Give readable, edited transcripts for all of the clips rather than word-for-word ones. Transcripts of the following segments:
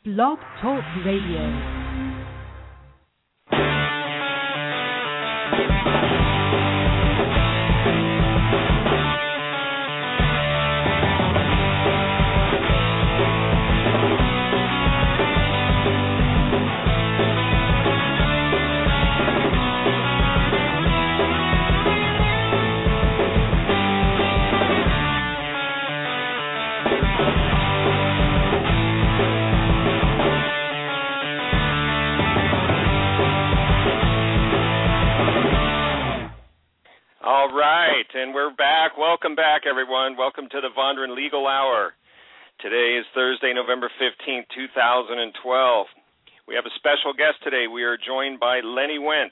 Blog Talk Radio. All right, and we're back. Welcome back, everyone. Welcome to the Vondran Legal Hour. Today is Thursday, November 15th, 2012. We have a special guest today. We are joined by Lenny Wentz,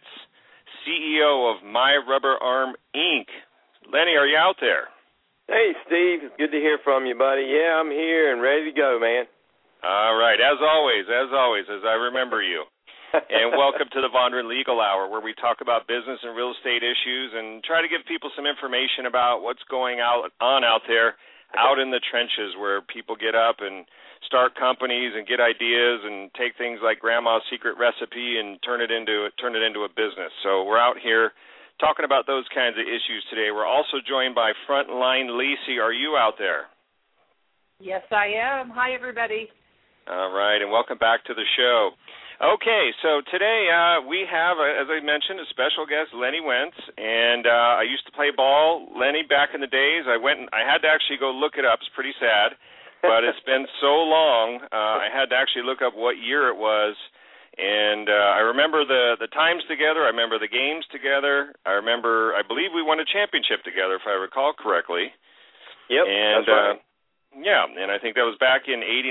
CEO of My Rubber Arm, Inc. Lenny, are you out there? Hey, Steve. Good to hear from you, buddy. Yeah, I'm here and ready to go, man. All right, as always, as I remember you. And welcome to the Vondran Legal Hour, where we talk about business and real estate issues and try to give people some information about what's going on out there, out in the trenches, where people get up and start companies and get ideas and take things like Grandma's secret recipe and turn it into a business. So we're out here talking about those kinds of issues today. We're also joined by Frontline Lisi. Are you out there? Yes, I am. Hi, everybody. All right, and welcome back to the show. Okay, so today we have, as I mentioned, a special guest, Lenny Wentz, and I used to play ball, Lenny, back in the days. I had to actually go look it up. It's pretty sad, but it's been so long, I had to actually look up what year it was, and I remember the times together. I remember the games together. I believe we won a championship together, if I recall correctly. Yep, and, that's right. Yeah, and I think that was back in 89,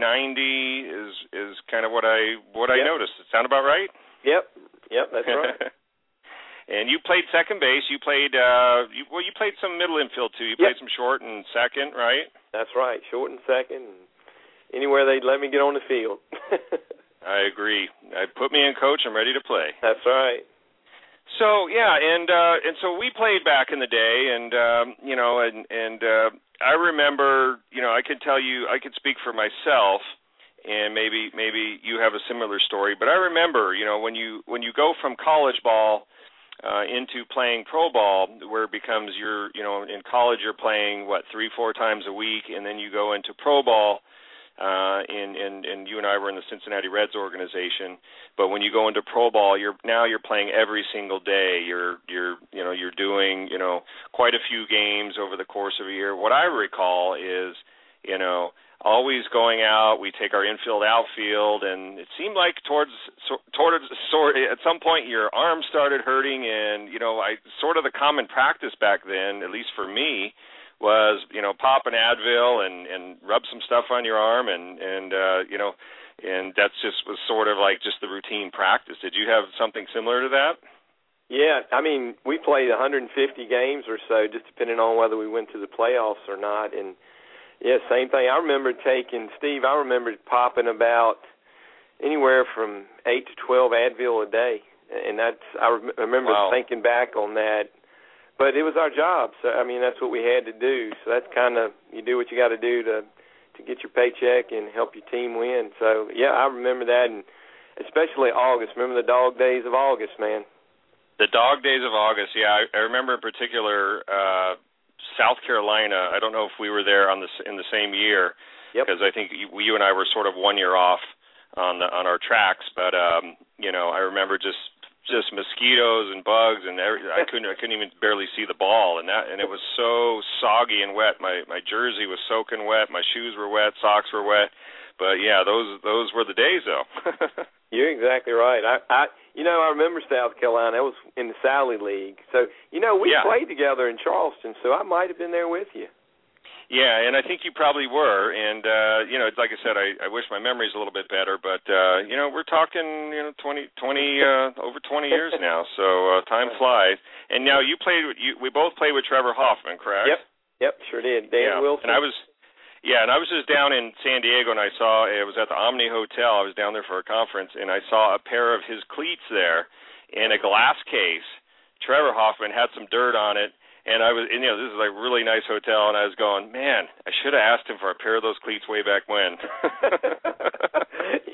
90 is kind of what I noticed. Does it sound about right? Yep, that's right. And you played second base. You played you played some middle infield too. You played some short and second, right? That's right, short and second. Anywhere they'd let me get on the field. I agree. Put me in, coach. I'm ready to play. That's right. So and so we played back in the day, and I remember, I could tell you, I could speak for myself, and maybe you have a similar story. But I remember, when you go from college ball into playing pro ball, where it becomes in college you're playing 3-4 times a week, and then you go into pro ball. And you and I were in the Cincinnati Reds organization, but when you go into pro ball, you're playing every single day. You're doing quite a few games over the course of a year. What I recall is always going out. We take our infield, outfield, and it seemed like towards at some point your arm started hurting, and the common practice back then, at least for me, was pop an Advil and rub some stuff on your arm and that's just was sort of like just the routine practice. Did you have something similar to that? Yeah, I mean, we played 150 games or so, just depending on whether we went to the playoffs or not. And yeah, same thing. I remember popping about anywhere from 8 to 12 Advil a day, and I remember thinking back on that. But it was our job, so I mean that's what we had to do. So that's kind of, you do what you got to do to get your paycheck and help your team win. So yeah, I remember that, and especially August. Remember the dog days of August, man? The dog days of August, yeah. I remember in particular South Carolina. I don't know if we were there in the same year, because I think you and I were sort of 1 year off on our tracks. But I remember just mosquitoes and bugs, and I couldn't even barely see the ball, and it was so soggy and wet. My jersey was soaking wet, my shoes were wet, socks were wet. But yeah, those were the days, though. You're exactly right. I remember South Carolina. That was in the Sally League. So we played together in Charleston, so I might have been there with you. Yeah, and I think you probably were, and like I said, I wish my memory's a little bit better, but we're talking 20 over 20 years now, so time flies. And now we both played with Trevor Hoffman, correct? Yep, sure did. Dan Wilson. And I was just down in San Diego, and I was at the Omni Hotel. I was down there for a conference, and I saw a pair of his cleats there in a glass case. Trevor Hoffman had some dirt on it. And this is like a really nice hotel, and I was going, man, I should have asked him for a pair of those cleats way back when.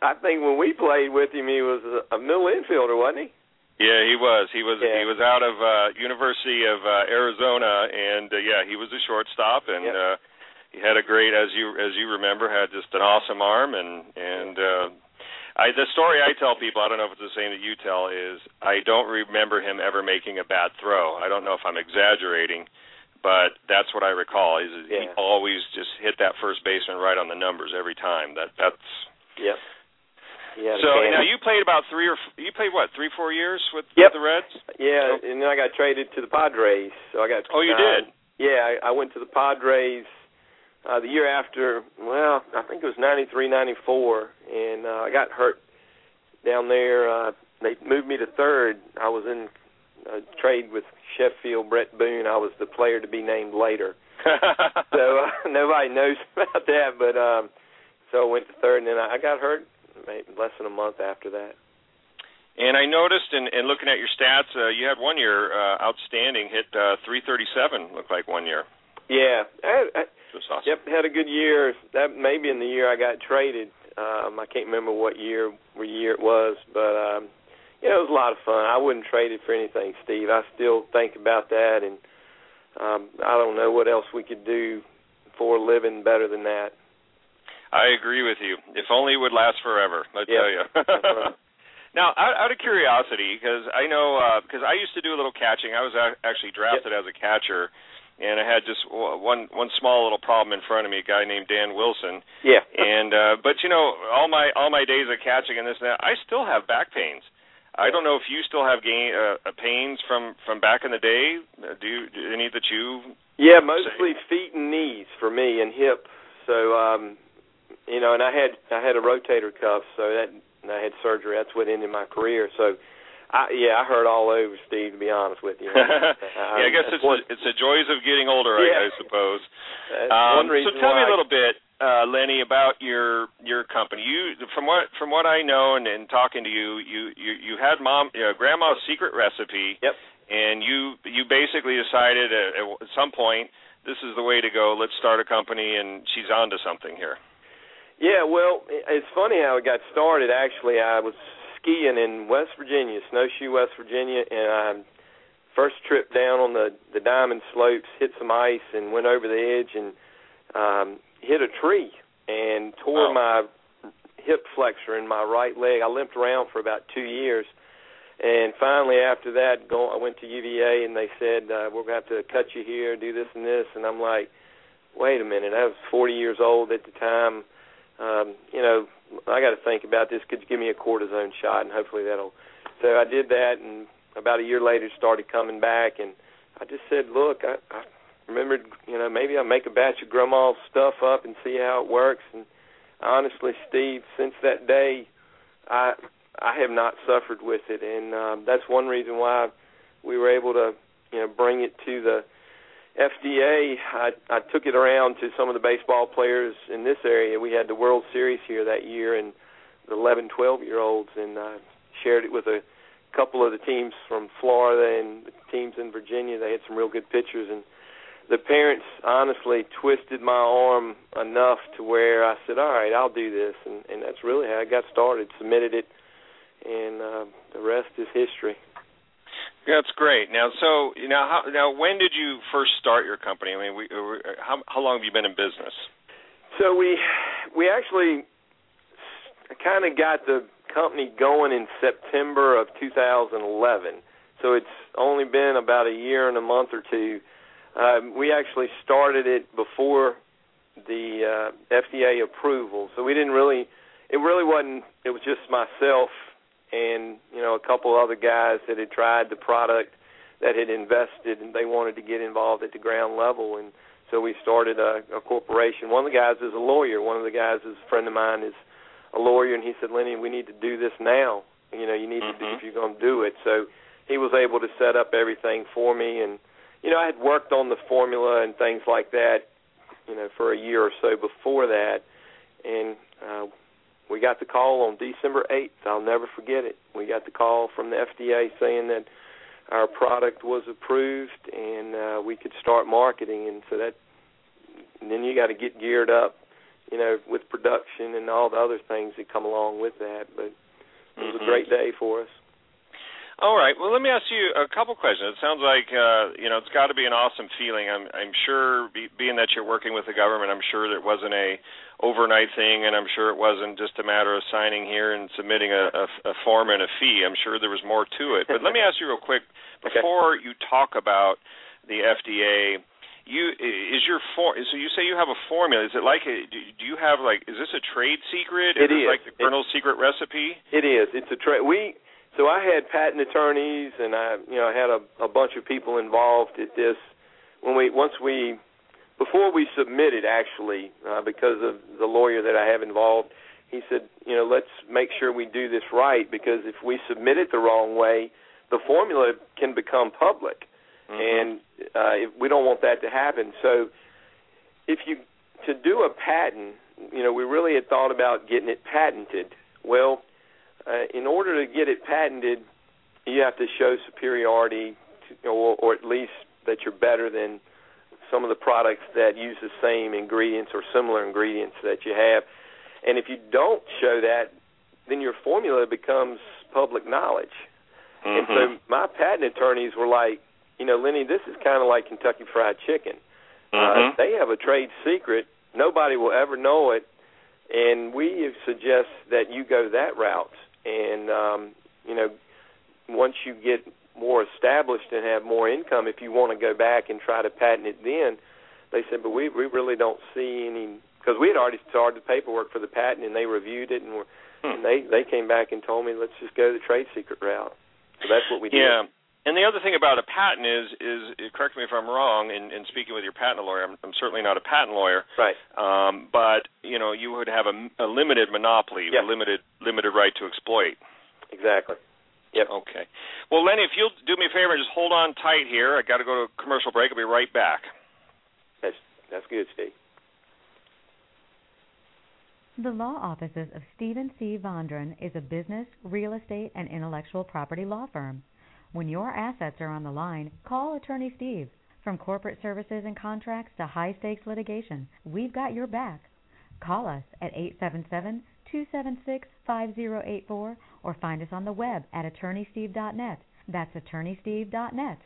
I think when we played with him, he was a middle infielder, wasn't he? Yeah, he was. He was out of University of Arizona, and he was a shortstop, and he had a great, as you remember, had just an awesome arm, and the story I tell people, I don't know if it's the same that you tell, is I don't remember him ever making a bad throw. I don't know if I'm exaggerating, but that's what I recall. He always just hit that first baseman right on the numbers every time. That's. Yep. So now you played about 3 or 4 years with the Reds? Yeah, and then I got traded to the Padres. So I got. Oh, you did? Yeah, I went to the Padres the year after. Well, I think it was 93, 94, and I got hurt down there. They moved me to third. I was in a trade with Sheffield, Brett Boone. I was the player to be named later. So nobody knows about that, but so I went to third, and then I got hurt maybe less than a month after that. And I noticed in looking at your stats, you had 1 year outstanding, hit 337, looked like 1 year. Yeah. That's awesome. Yep, had a good year. That maybe in the year I got traded. I can't remember what year it was, but it was a lot of fun. I wouldn't trade it for anything, Steve. I still think about that, and I don't know what else we could do for a living better than that. I agree with you. If only it would last forever, I tell you. Now, out of curiosity, because I know, because I used to do a little catching. I was actually drafted as a catcher, and I had just one small little problem in front of me, a guy named Dan Wilson. Yeah. And but all my days of catching and this and that, I still have back pains. I don't know if you still have pains from back in the day. Do any that you? Yeah, mostly feet and knees for me, and hip. So and I had a rotator cuff, so and I had surgery. That's what ended my career. So, I hurt all over, Steve, to be honest with you. I guess it's the joys of getting older, I suppose. One reason so tell me a little bit, Lenny, about your company. You, from what I know and talking to you, you had grandma's secret recipe. Yep. And you basically decided at some point, this is the way to go. Let's start a company, and she's on to something here. Yeah, well, it's funny how it got started. Actually, I was skiing in West Virginia, Snowshoe, West Virginia, and first trip down on the diamond slopes, hit some ice and went over the edge and hit a tree and tore my hip flexor in my right leg. I limped around for about 2 years. And finally, after that, I went to UVA, and they said, we're going to have to cut you here, do this and this. And I'm like, wait a minute, I was 40 years old at the time. I got to think about this. Could you give me a cortisone shot, and hopefully that'll. So I did that, and about a year later started coming back, and I just said, look, I remembered, maybe I'll make a batch of grandma's stuff up and see how it works. And honestly, Steve, since that day, I have not suffered with it, and that's one reason why we were able to, bring it to the FDA. I took it around to some of the baseball players in this area. We had the World Series here that year, and the 11, 12-year-olds, and shared it with a couple of the teams from Florida and the teams in Virginia. They had some real good pitchers, and the parents honestly twisted my arm enough to where I said, all right, I'll do this, and that's really how I got started, submitted it, and the rest is history. That's great. Now, now, when did you first start your company? I mean, how long have you been in business? So we actually kind of got the company going in September of 2011. So it's only been about a year and a month or two. We actually started it before the FDA approval. So it really wasn't. It was just myself and a couple other guys that had tried the product, that had invested, and they wanted to get involved at the ground level. And so we started a corporation. One of the guys is a lawyer. One of the guys is a friend of mine, is a lawyer, and he said, Lenny, we need to do this now. You need to do, if you're going to do it. So he was able to set up everything for me, and I had worked on the formula and things like that, for a year or so before that, and we got the call on December 8th. I'll never forget it. We got the call from the FDA saying that our product was approved and we could start marketing. And so then you got to get geared up. with production and all the other things that come along with that. But it was a great day for us. All right. Well, let me ask you a couple questions. It sounds like it's got to be an awesome feeling. I'm sure, being that you're working with the government, I'm sure that it wasn't a overnight thing, and I'm sure it wasn't just a matter of signing here and submitting a form and a fee. I'm sure there was more to it. But let me ask you real quick, before you talk about the FDA, so you say you have a formula. Is it like do you have is this a trade secret? It is like the Colonel's secret recipe? It is. It's a trade. So I had patent attorneys, and I had a bunch of people involved at this. Before we submitted, actually, because of the lawyer that I have involved, he said, let's make sure we do this right, because if we submit it the wrong way, the formula can become public, and we don't want that to happen. So to do a patent, we really had thought about getting it patented. Well, in order to get it patented, you have to show superiority, or at least that you're better than some of the products that use the same ingredients or similar ingredients that you have. And if you don't show that, then your formula becomes public knowledge. And so my patent attorneys were like, Lenny, this is kind of like Kentucky Fried Chicken. They have a trade secret. Nobody will ever know it. And we suggest that you go that route. And, once you get more established and have more income, if you want to go back and try to patent it then, they said, but we really don't see any, because we had already started the paperwork for the patent, and they reviewed it, and they came back and told me, let's just go the trade secret route. So that's what we did. Yeah. And the other thing about a patent is correct me if I'm wrong, in speaking with your patent lawyer, I'm certainly not a patent lawyer. Right. But, you would have a limited monopoly, a limited right to exploit. Exactly. Yep. Okay. Well, Lenny, if you'll do me a favor and just hold on tight here. I got to go to a commercial break. I'll be right back. That's good, Steve. The law offices of Stephen C. Vondran is a business, real estate, and intellectual property law firm. When your assets are on the line, call Attorney Steve. From corporate services and contracts to high-stakes litigation, we've got your back. Call us at 877-276-5084 or find us on the web at attorneysteve.net. That's attorneysteve.net.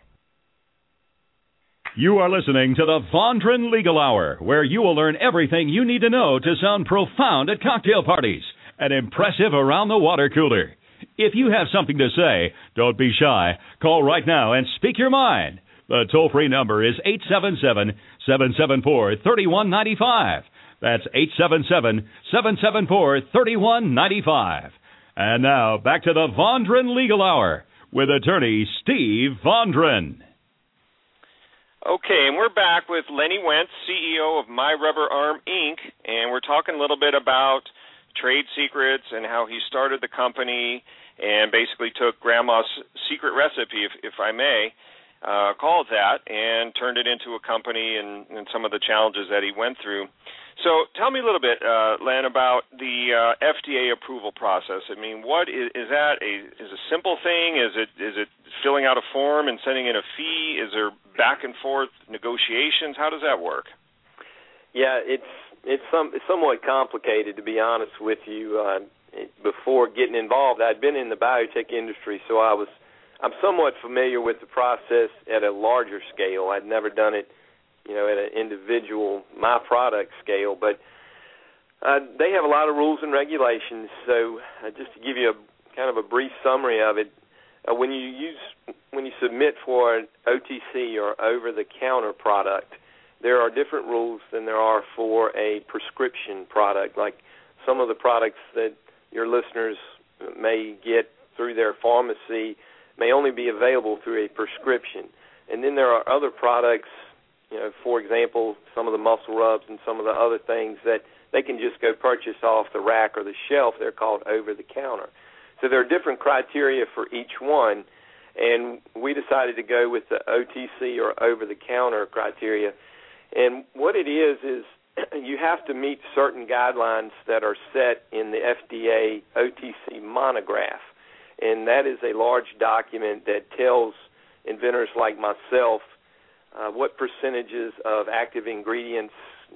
You are listening to the Vondran Legal Hour, where you will learn everything you need to know to sound profound at cocktail parties and impressive around the water cooler. If you have something to say, don't be shy. Call right now and speak your mind. The toll-free number is 877-774-3195. That's 877-774-3195. And now, back to the Vondran Legal Hour with attorney Steve Vondran. Okay, and we're back with Lenny Wentz, CEO of My Rubber Arm, Inc., and we're talking a little bit about trade secrets and how he started the company and basically took Grandma's secret recipe, if I may call it that, and turned it into a company and some of the challenges that he went through. So tell me a little bit, Len, about the FDA approval process. I mean, what is that? Is a simple thing? Is it filling out a form and sending in a fee? Is there back and forth negotiations? How does that work? Yeah, it's somewhat complicated, to be honest with you. Before getting involved, I'd been in the biotech industry, so I'm somewhat familiar with the process at a larger scale. I'd never done it, at an individual, my product scale, but they have a lot of rules and regulations. So just to give you kind of a brief summary of it, when you submit for an OTC or over-the-counter product, there are different rules than there are for a prescription product. Like some of the products that your listeners may get through their pharmacy may only be available through a prescription. And then there are other products, for example, some of the muscle rubs and some of the other things that they can just go purchase off the rack or the shelf. They're called over-the-counter. So there are different criteria for each one, and we decided to go with the OTC or over-the-counter criteria. And what it is you have to meet certain guidelines that are set in the FDA OTC monograph. And that is a large document that tells inventors like myself what percentages of active ingredients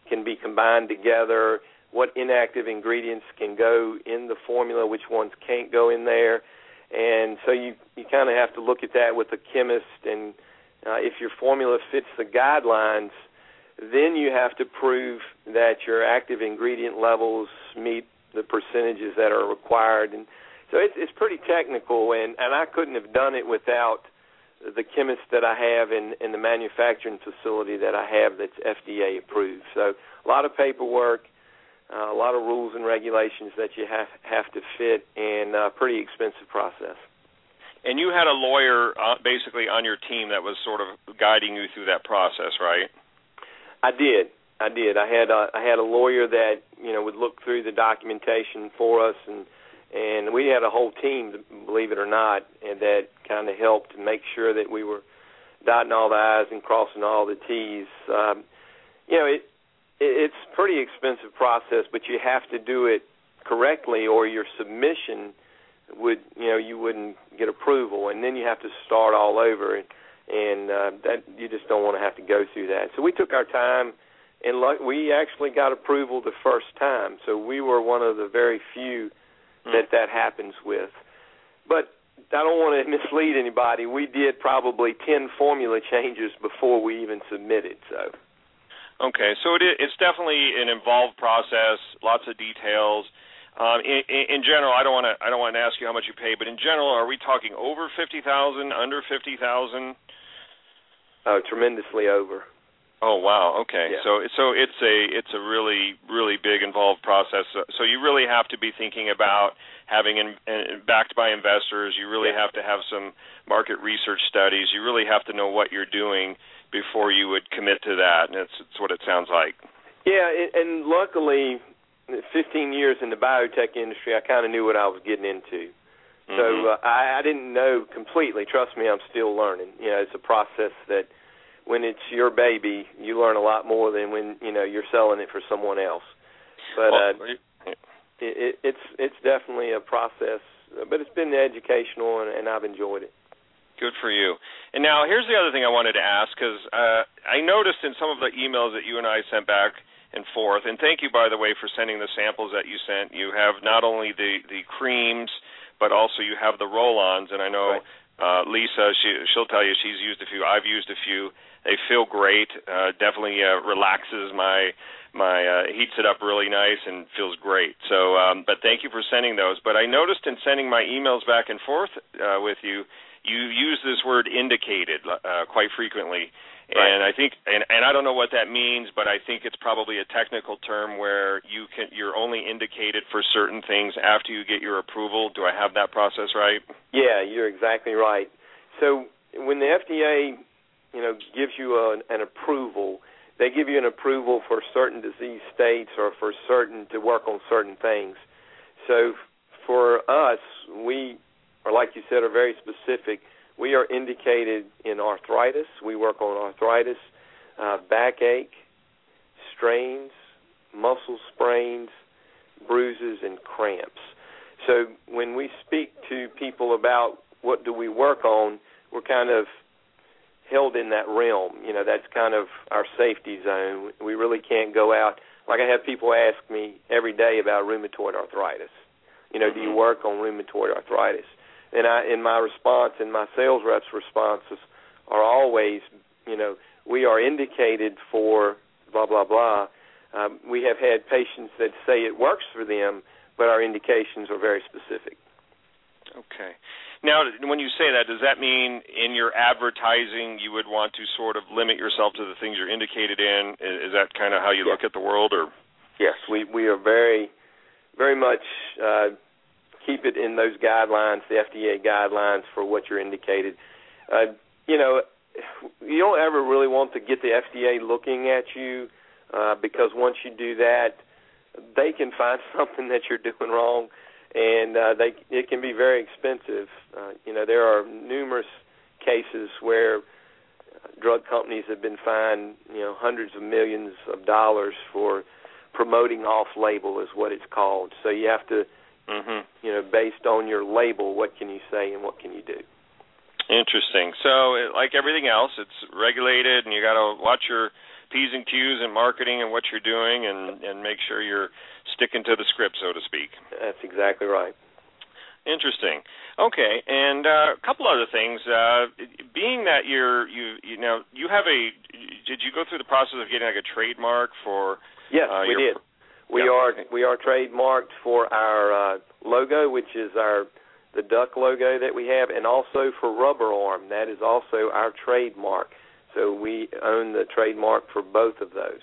can be combined together, what inactive ingredients can go in the formula, which ones can't go in there. And so you kind of have to look at that with a chemist, and if your formula fits the guidelines, then you have to prove that your active ingredient levels meet the percentages that are required. And so it's pretty technical, and I couldn't have done it without the chemist that I have and the manufacturing facility that I have that's FDA approved. So a lot of paperwork, a lot of rules and regulations that you have to fit, and a pretty expensive process. And you had a lawyer basically on your team that was sort of guiding you through that process, right? I did. I had a lawyer that would look through the documentation for us, and we had a whole team, believe it or not, and that kind of helped to make sure that we were dotting all the I's and crossing all the T's. It's a pretty expensive process, but you have to do it correctly, or your submission you wouldn't get approval, and then you have to start all over, and that you just don't want to have to go through that. So we took our time, and we actually got approval the first time. So we were one of the very few that happens with. But I don't want to mislead anybody. We did probably 10 formula changes before we even submitted. So. Okay, so it's definitely an involved process, lots of details. In general, I don't want to ask you how much you pay, but in general, are we talking over $50,000, under $50,000? Tremendously over. Oh wow! Okay, yeah. So it's a really, really big involved process. So you really have to be thinking about having backed by investors. You really have to have some market research studies. You really have to know what you're doing before you would commit to that, and it's what it sounds like. Yeah, and luckily, 15 years in the biotech industry, I kind of knew what I was getting into. Mm-hmm. So I didn't know completely. Trust me, I'm still learning. It's a process that when it's your baby, you learn a lot more than when you're selling it for someone else. But it's definitely a process, but it's been educational, and I've enjoyed it. Good for you. And now here's the other thing I wanted to ask, because I noticed in some of the emails that you and I sent back and forth, and thank you, by the way, for sending the samples that you sent. You have not only the creams, but also you have the roll-ons, and I know Lisa, she'll tell you she's used a few. I've used a few. They feel great. Definitely relaxes my heats it up really nice and feels great. So, but thank you for sending those. But I noticed in sending my emails back and forth with you, you use this word indicated quite frequently. Right. And I think, and I don't know what that means, but I think it's probably a technical term where you're only indicated for certain things after you get your approval. Do I have that process right? Yeah, you're exactly right. So when the FDA, gives you an approval, they give you an approval for certain disease states or for to work on certain things. So for us, we are, like you said, are very specific. We are indicated in arthritis. We work on arthritis, backache, strains, muscle sprains, bruises, and cramps. So when we speak to people about what do we work on, we're kind of held in that realm. That's kind of our safety zone. We really can't go out. Like I have people ask me every day about rheumatoid arthritis. Do you work on rheumatoid arthritis? And in my response, and my sales reps' responses are always, we are indicated for blah, blah, blah. We have had patients that say it works for them, but our indications are very specific. Okay. Now, when you say that, does that mean in your advertising you would want to sort of limit yourself to the things you're indicated in? Is that kind of how you look at the world? Or yes, we are very, very much keep it in those guidelines, the FDA guidelines for what you're indicated. You don't ever really want to get the FDA looking at you because once you do that, they can find something that you're doing wrong, and it can be very expensive. There are numerous cases where drug companies have been fined, hundreds of millions of dollars for promoting off-label is what it's called. So you have to, based on your label, what can you say and what can you do? Interesting. So like everything else, it's regulated, and you got to watch your P's and Q's in marketing and what you're doing, and make sure you're sticking to the script, so to speak. That's exactly right. Interesting. Okay, and a couple other things. Being that you have a, did you go through the process of getting like a trademark for? Yes, we did. We are trademarked for our logo, which is the duck logo that we have, and also for Rubber Arm. That is also our trademark. So we own the trademark for both of those.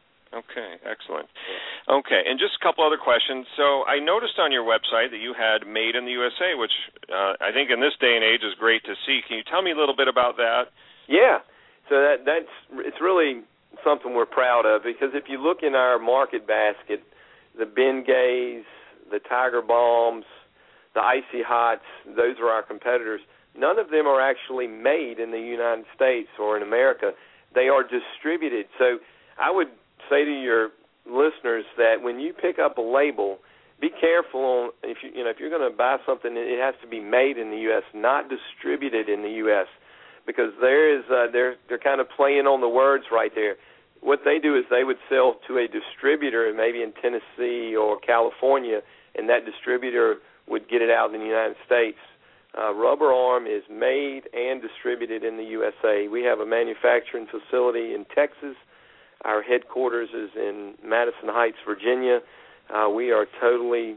Okay, excellent. Okay, and just a couple other questions. So I noticed on your website that you had Made in the USA, which I think in this day and age is great to see. Can you tell me a little bit about that? Yeah, so it's really something we're proud of, because if you look in our market basket, the Bengays, the Tiger Bombs, the Icy Hots, those are our competitors. None of them are actually made in the United States or in America. They are distributed. So I would say to your listeners that when you pick up a label, be careful if you're going to buy something, it has to be made in the U.S., not distributed in the U.S., because they're kind of playing on the words right there. What they do is they would sell to a distributor, maybe in Tennessee or California, and that distributor would get it out in the United States. Rubber Arm is made and distributed in the USA. We have a manufacturing facility in Texas. Our headquarters is in Madison Heights, Virginia. We are totally,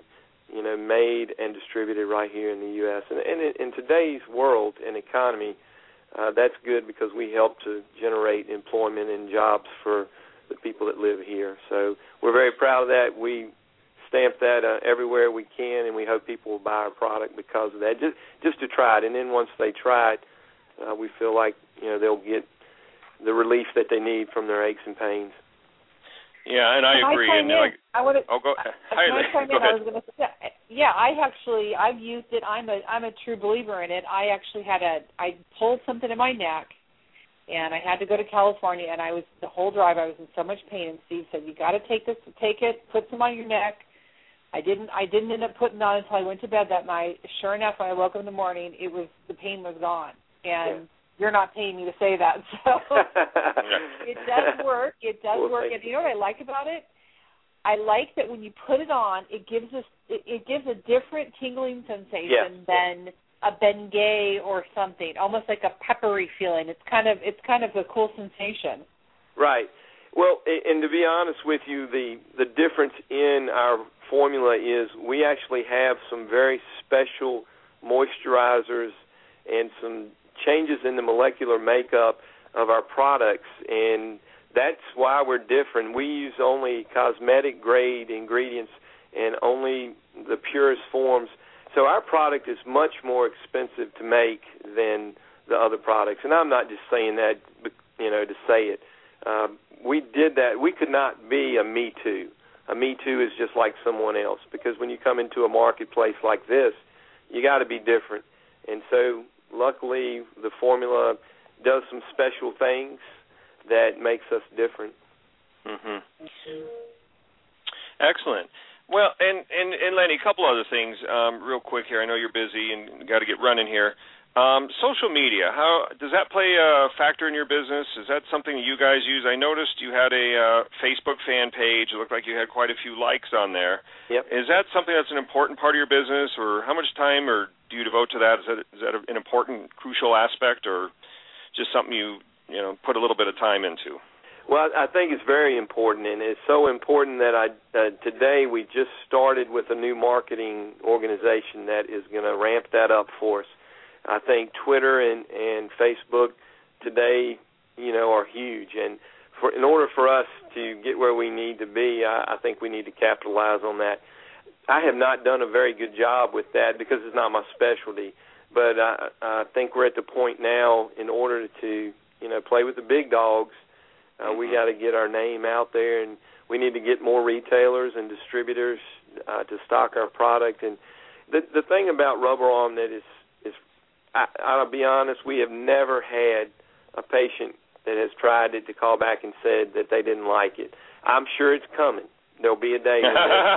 made and distributed right here in the U.S. And in today's world and economy, that's good because we help to generate employment and jobs for the people that live here. So we're very proud of that. We stamp that everywhere we can, and we hope people will buy our product because of that, just to try it. And then once they try it, we feel like they'll get the relief that they need from their aches and pains. Yeah, and I agree. Go ahead. I was going to say, yeah, I've used it. I'm a true believer in it. I actually I pulled something in my neck, and I had to go to California, and the whole drive I was in so much pain. And Steve said, "You got to take it, put some on your neck." I didn't end up putting it on until I went to bed that night. Sure enough, when I woke up in the morning, the pain was gone, and. Yeah. You're not paying me to say that, so it does work. It does work, and you know what I like about it? I like that when you put it on, it gives a different tingling sensation than a Bengay or something, almost like a peppery feeling. It's kind of a cool sensation. Right. Well, and to be honest with you, the difference in our formula is we actually have some very special moisturizers and some changes in the molecular makeup of our products, and that's why we're different. We use only cosmetic-grade ingredients and only the purest forms. So our product is much more expensive to make than the other products. And I'm not just saying that, to say it. We did that. We could not be a Me Too. A Me Too is just like someone else, because when you come into a marketplace like this, you got to be different. And so luckily, the formula does some special things that makes us different. Mm-hmm. Excellent. Well, and Lenny, a couple other things real quick here. I know you're busy and got to get running here. Social media, how does that play a factor in your business? Is that something you guys use? I noticed you had a Facebook fan page. It looked like you had quite a few likes on there. Yep. Is that something that's an important part of your business, or how much time do you devote to that? Is that an important, crucial aspect, or just something you put a little bit of time into? Well, I think it's very important, and it's so important that today we just started with a new marketing organization that is going to ramp that up for us. I think Twitter and Facebook today, are huge, and in order for us to get where we need to be, I think we need to capitalize on that. I have not done a very good job with that because it's not my specialty, but I think we're at the point now, in order to play with the big dogs, we got to get our name out there, and we need to get more retailers and distributors to stock our product. And the thing about Rubber Arm that is I'll be honest, we have never had a patient that has tried it to call back and said that they didn't like it. I'm sure it's coming. There'll be a day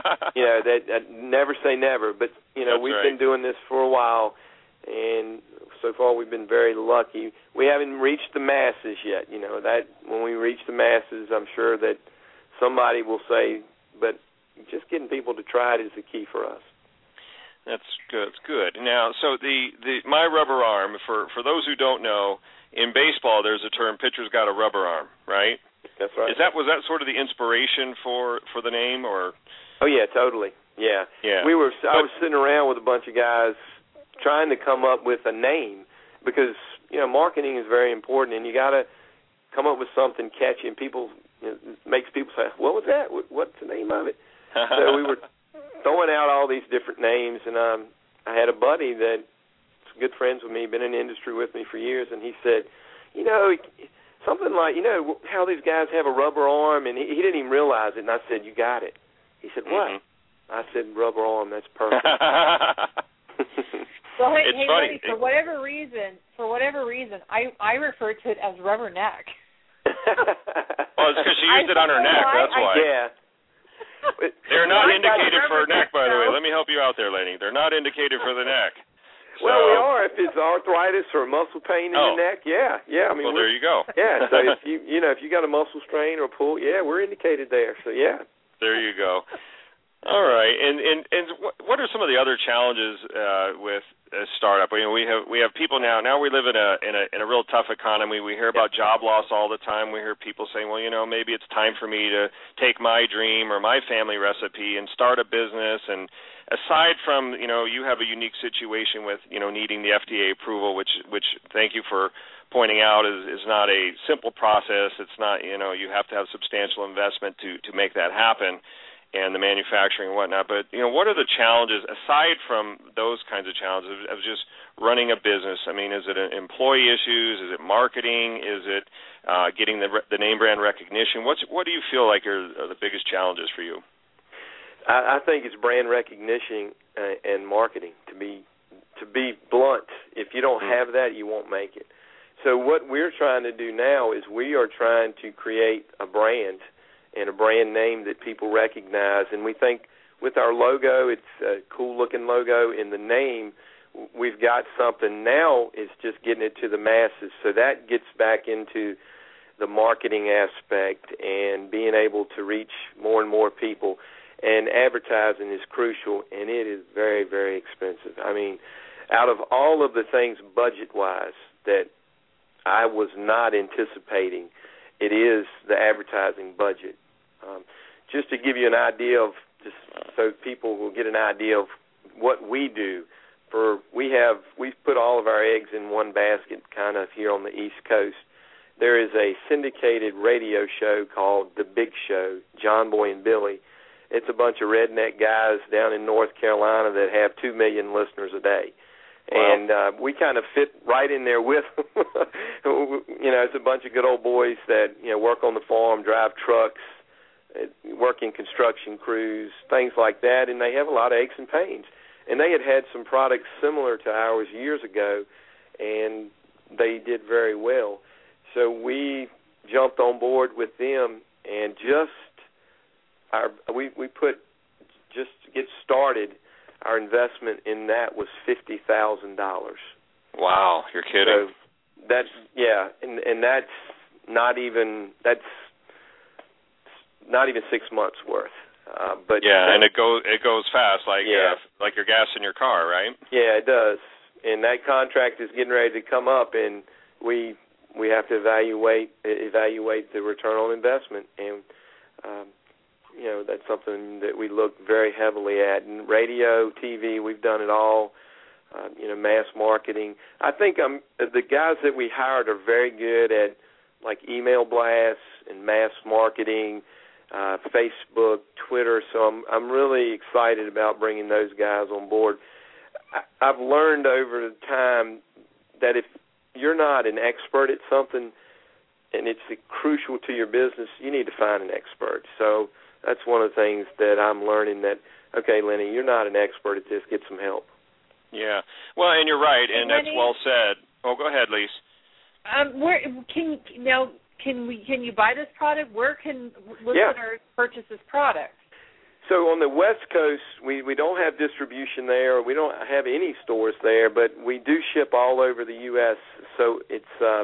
that never say never. But we've been doing this for a while, and So far, we've been very lucky. We haven't reached the masses yet. That when we reach the masses, I'm sure that somebody will say, but just getting people to try it is the key for us. That's good. It's good. Now, so the my rubber arm, for those who don't know, in baseball there's a term, pitcher's got a rubber arm, right? That's right. Was that sort of the inspiration for the name, or? Oh yeah, totally. Yeah. I was sitting around with a bunch of guys trying to come up with a name because marketing is very important, and you got to come up with something catchy, and makes people say, "What was that? What's the name of it?" So we were throwing out all these different names, and I had a buddy that's good friends with me, been in the industry with me for years, and he said, something like, how these guys have a rubber arm, and he didn't even realize it, and I said, you got it. He said, what? Mm-hmm. I said, rubber arm, that's perfect. Well, hey, Lenny, for whatever reason, I refer to it as rubber neck. Well, it's because she used it on her neck, that's why. Yeah. They're not indicated for neck, by the way. Let me help you out there, Lenny. They're not indicated for the neck. So, well, we are if it's arthritis or muscle pain in the neck. Yeah. I mean, there you go. Yeah. So if if you got a muscle strain or pull, we're indicated there. So yeah. There you go. All right. And what are some of the other challenges with a startup? We have people now. Now we live in a real tough economy. We hear about job loss all the time. We hear people saying, well, maybe it's time for me to take my dream or my family recipe and start a business. And aside from, you have a unique situation with, needing the FDA approval, which thank you for pointing out is not a simple process. It's not, you have to have substantial investment to make that happen, and the manufacturing and whatnot. But, what are the challenges, aside from those kinds of challenges, of just running a business? I mean, is it employee issues? Is it marketing? Is it getting the name brand recognition? What do you feel like are the biggest challenges for you? I think it's brand recognition and marketing. To be blunt, if you don't have that, you won't make it. So what we're trying to do now is we are trying to create a brand and a brand name that people recognize. And we think with our logo, it's a cool-looking logo. In the name, we've got something. Now it's just getting it to the masses. So that gets back into the marketing aspect and being able to reach more and more people. And advertising is crucial, and it is very, very expensive. I mean, out of all of the things budget-wise that I was not anticipating, it is the advertising budget. Just to give you an idea of, just so people will get an idea of what we do. We've put all of our eggs in one basket, kind of here on the East Coast. There is a syndicated radio show called The Big Show, John Boy and Billy. It's a bunch of redneck guys down in North Carolina that have 2 million listeners a day. Wow. And we kind of fit right in there with them. It's a bunch of good old boys that, work on the farm, drive trucks, work in construction crews, things like that, and they have a lot of aches and pains. And they had some products similar to ours years ago, and they did very well. So we jumped on board with them, and we put, just to get started, our investment in that was $50,000. Wow, you're kidding. So and that's not even 6 months worth. But and it goes fast, like your gas in your car, right? Yeah, it does. And that contract is getting ready to come up, and we have to evaluate the return on investment, and that's something that we look very heavily at. And radio, TV, we've done it all. Mass marketing. I think the guys that we hired are very good at like email blasts and mass marketing, Facebook, Twitter. So I'm really excited about bringing those guys on board. I've learned over time that if you're not an expert at something and it's crucial to your business, you need to find an expert. So that's one of the things that I'm learning, that, okay, Lenny, you're not an expert at this. Get some help. Yeah. Well, and you're right, and that's well said. Oh, go ahead, Lise. Where can you buy this product? Where can listeners purchase this product? So on the West Coast, we don't have distribution there. We don't have any stores there, but we do ship all over the U.S. So it's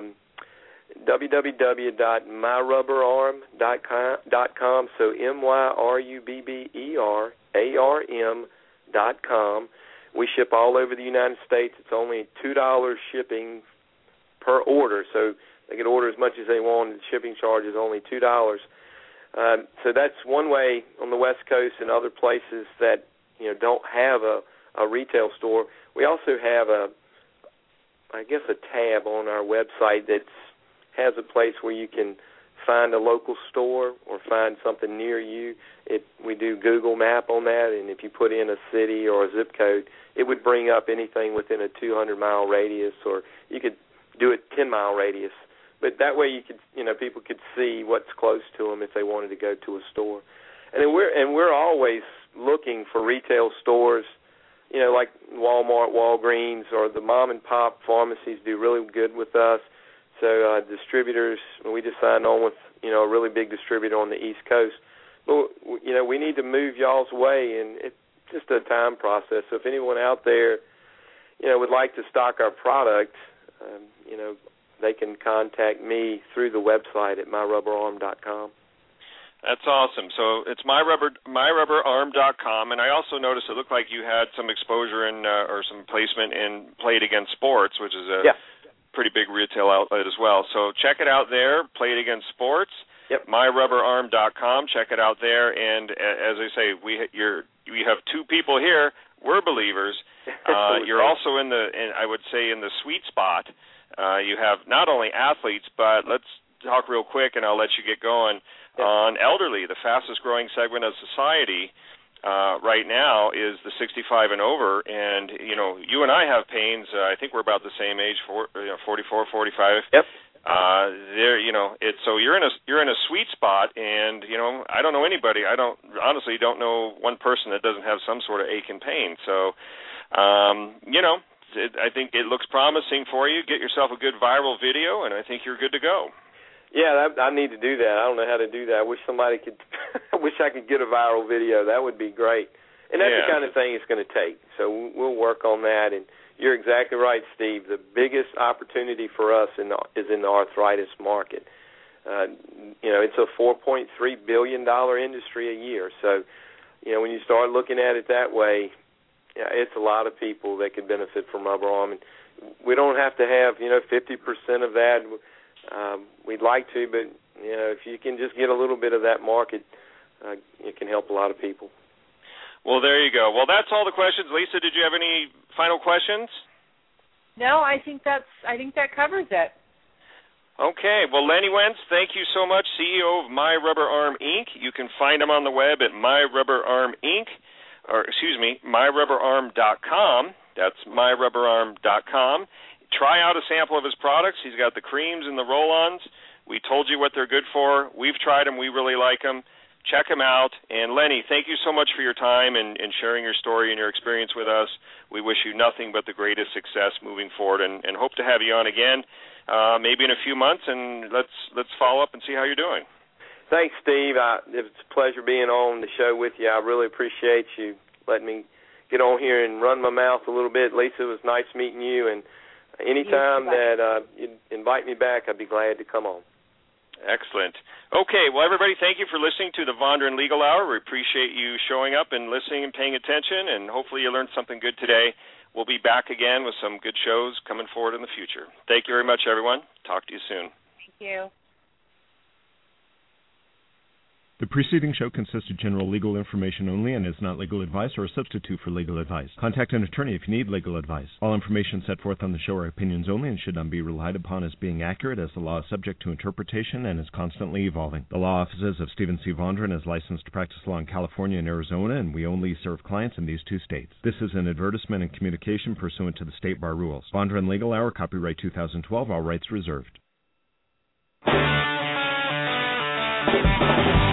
www.myrubberarm.com. So MYRUBBERARM.com. We ship all over the United States. It's only $2 shipping per order, so they can order as much as they want, and the shipping charge is only $2. So that's one way on the West Coast and other places that don't have a retail store. We also have a tab on our website that has a place where you can find a local store or find something near you. We do Google Map on that, and if you put in a city or a zip code, it would bring up anything within a 200-mile radius, or you could do it 10-mile radius. But that way, people could see what's close to them if they wanted to go to a store. And we're always looking for retail stores, like Walmart, Walgreens, or the mom and pop pharmacies do really good with us. So distributors, we just signed on with a really big distributor on the East Coast. But we need to move y'all's way, and it's just a time process. So if anyone out there, would like to stock our product, they can contact me through the website at myrubberarm.com. That's awesome. So it's myrubberarm.com, and I also noticed it looked like you had some exposure in or some placement in Play It Again Sports, which is a pretty big retail outlet as well. So check it out there, Play It Again Sports, myrubberarm.com. Check it out there, and as I say, we have two people here. We're believers. You're also in the sweet spot. You have not only athletes, but let's talk real quick, and I'll let you get going, on elderly. The fastest growing segment of society right now is the 65 and over, and you and I have pains. I think we're about the same age, 44, 45. Yep. So you're in a sweet spot, and I don't know anybody. I honestly don't know one person that doesn't have some sort of ache and pain. So, I think it looks promising for you. Get yourself a good viral video, and I think you're good to go. Yeah, I need to do that. I don't know how to do that. I wish somebody could. I wish I could get a viral video. That would be great. And that's the kind of thing it's going to take. So we'll work on that. And you're exactly right, Steve. The biggest opportunity for us is in the arthritis market. It's a $4.3 billion industry a year. So, when you start looking at it that way, it's a lot of people that could benefit from Rubber Arm. And we don't have to have, 50% of that. We'd like to, but, if you can just get a little bit of that market, it can help a lot of people. Well, there you go. Well, that's all the questions. Lisa, did you have any final questions? No, I think that covers it. Okay. Well, Lenny Wentz, thank you so much, CEO of My Rubber Arm Inc. You can find him on the web at myrubberarm.com. That's myrubberarm.com. Try out a sample of his products. He's got the creams and the roll-ons. We told you what they're good for. We've tried them. We really like them. Check them out. And, Lenny, thank you so much for your time and sharing your story and your experience with us. We wish you nothing but the greatest success moving forward, and hope to have you on again maybe in a few months, and let's follow up and see how you're doing. Thanks, Steve. It's a pleasure being on the show with you. I really appreciate you letting me get on here and run my mouth a little bit. Lisa, it was nice meeting you, and anytime that you invite me back, I'd be glad to come on. Excellent. Okay, well, everybody, thank you for listening to the Vondran Legal Hour. We appreciate you showing up and listening and paying attention, and hopefully you learned something good today. We'll be back again with some good shows coming forward in the future. Thank you very much, everyone. Talk to you soon. Thank you. The preceding show consists of general legal information only and is not legal advice or a substitute for legal advice. Contact an attorney if you need legal advice. All information set forth on the show are opinions only and should not be relied upon as being accurate, as the law is subject to interpretation and is constantly evolving. The law offices of Stephen C. Vondran is licensed to practice law in California and Arizona, and we only serve clients in these two states. This is an advertisement and communication pursuant to the state bar rules. Vondran Legal Hour, copyright 2012, all rights reserved.